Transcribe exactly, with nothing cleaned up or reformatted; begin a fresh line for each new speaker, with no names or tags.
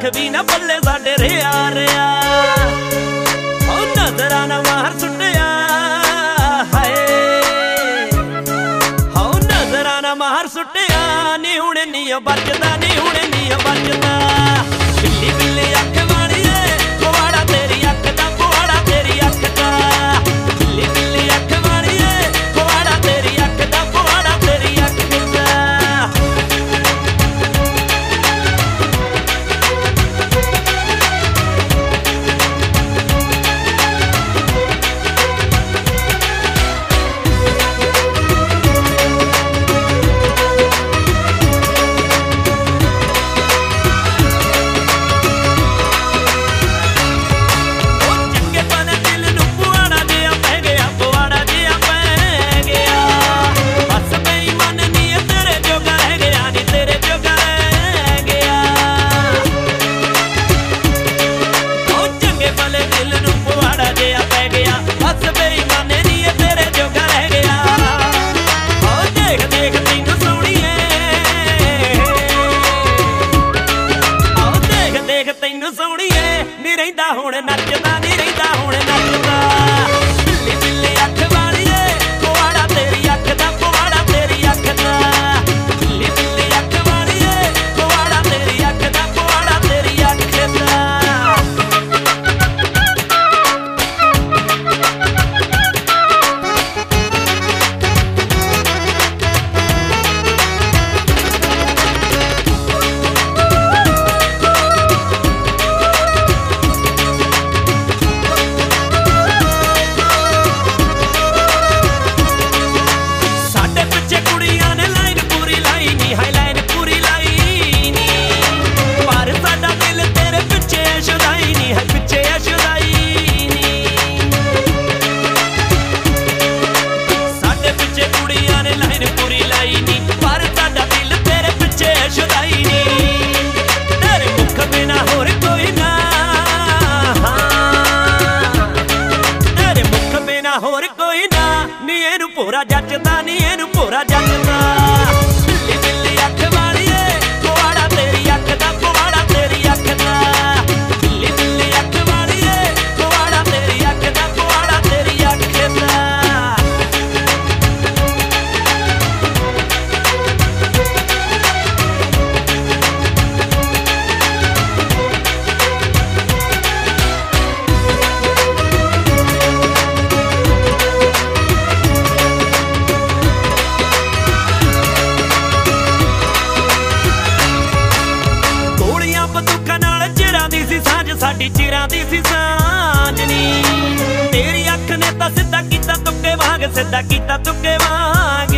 ਕੱਖ ਵੀ ਨਾ ਪੱਲੇ ਸਾਡੇ ਰਿਆ ਰਿਆ ਉਹ ਨਜ਼ਰਾਂ ਨਾ ਮਾਰ ਸੁੱਟਿਆ ਹਾਏ ਹੋ ਨਜ਼ਰਾਂ ਨਾ ਮਾਰ ਸੁੱਟਿਆ ਨੀ ਹੁਣ ਨੀ ਬਚਦਾ ਨੀ ਹੁਣ ਨੀ ਬਚਦਾ ਬਿੱਲੀ ਬਿੱਲੀ ਅੱਖ ਵਾਲੀਏ ਪਵਾੜਾ ਤੇਰੀ ਅੱਖ ਦਾ ਪਵਾੜਾ ਤੇਰੀ ਅੱਖ ਦਾ ਬਿੱਲੀ ਬਿੱਲੀ ਅੱਖ ਵਾਲੀਏ ਪਵਾੜਾ ਤੇਰੀ ਅੱਖ ਦਾ ਪਵਾੜਾ ਤੇਰੀ ਅੱਖ ਦਾ ਨੀ ਰਹਿੰਦਾ ਹੁਣ ਨੱਚਦਾ ਨੀ ਰਹਿੰਦਾ ਹੁਣ ਨੱਚਦਾ ਬਿੱਲੀ ਬਿੱਲੀ ਅੱਖ ਵਾਲੀਏ ਪਵਾੜਾ ਤੇਰੀ ਅੱਖ ਦਾ ਪਵਾੜਾ ਤੇਰੀ ਅੱਖ ਦਾ ਬਿੱਲੀ ਬਿੱਲੀ ਅੱਖ ਵਾਲੀਏ ਪਵਾੜਾ ਤੇਰੀ ਅੱਖ ਦਾ ਪਵਾੜਾ ਤੇਰੀ ਅੱਖ ਦਾ ਹੋਰ ਕੋਈ ਨਾ ਨੀ ਇਹਨੂੰ ਭੋਰਾ ਜੱਜਦਾ ਨੀ ਇਹਨੂੰ ਭੋਰਾ ਜੱਜਦਾ ਬਿੱਲੀ ਬਿੱਲੀ ਅੱਖ ਵਾਲੀਏ ਪਵਾੜਾ ਤੇਰੀ ਅੱਖ ਦਾ ਪਵਾੜਾ ਤੇਰੀ ਅੱਖ ਦਾ ਬਿੱਲੀ ਬਿੱਲੀ ਅੱਖ ਵਾਲੀਏ ਪਵਾੜਾ ਤੇਰੀ ਅੱਖ ਦਾ ਪਵਾੜਾ ਤੇਰੀ ਅੱਖ ਦਾ ਸਾਡੀ ਚਿਰਾਂ ਦੀ ਸੀ ਸਾਂਝਣੀ ਤੇਰੀ ਅੱਖ ਨੇ ਤਾਂ ਸਿੱਧਾ ਕੀਤਾ ਤੁੱਕੇ ਵਾਂਗ ਸਿੱਧਾ ਕੀਤਾ ਤੁੱਕੇ ਵਾਂਗ